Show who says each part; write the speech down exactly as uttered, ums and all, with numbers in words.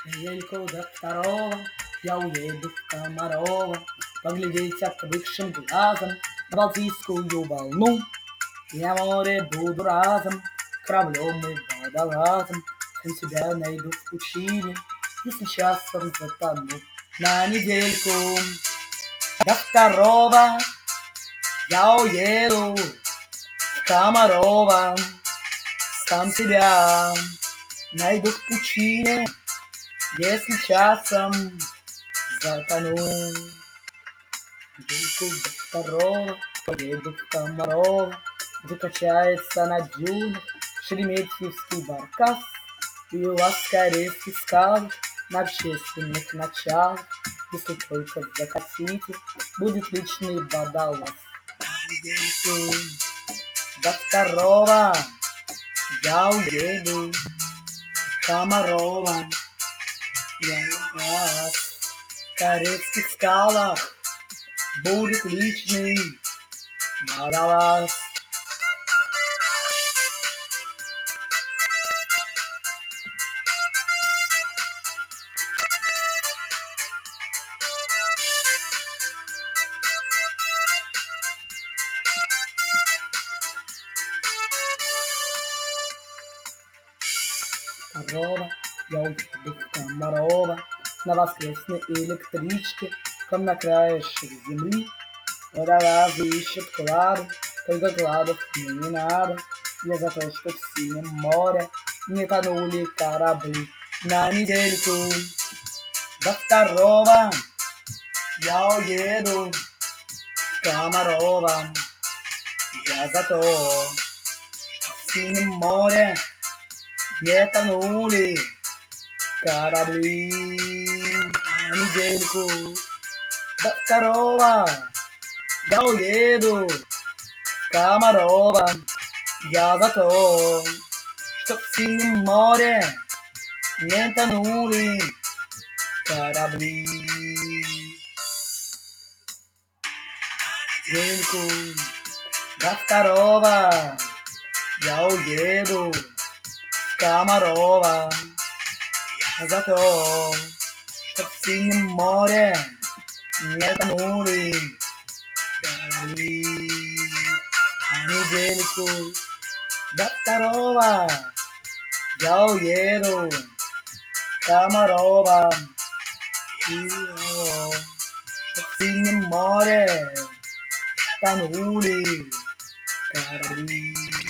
Speaker 1: Недельку до второго я уеду в Комарова поглядеть отвыкшим глазом на Балтийскую волну. Я море буду разом, кораблем и водолазом, сам себя найду в пучине, если часом затону. На недельку до второго я уеду в Комарова, сам себя найду в пучине, если часом затону. Недельку до второго поеду в Комарова, где качается на дюнах шереметьевский баркас, и у вас корейский скал на общественных началах, если только захотите, будет личный водолаз. Недельку до второго я уеду в Комарова, я у вас в корейских скалах будет личный водолаз. Комарова, я уеду в Комарова на воскресной электричке, там на краешек земли. Водолазы ищут клады, только кладов мне не надо. Я за то, что в синем море не тонули корабли. На недельку до второго я уеду в Комарова. Я за то, что в синем море не тонули корабли. На недельку до второго я уеду в Комарова. Я за то, что в синем море не тонули корабли. Недельку до второго я уеду в Комарова. Я за то, что в синем море не тонули корабли. На недельку до второго я уеду в Комарова. И о, что в синем море тонули корабли.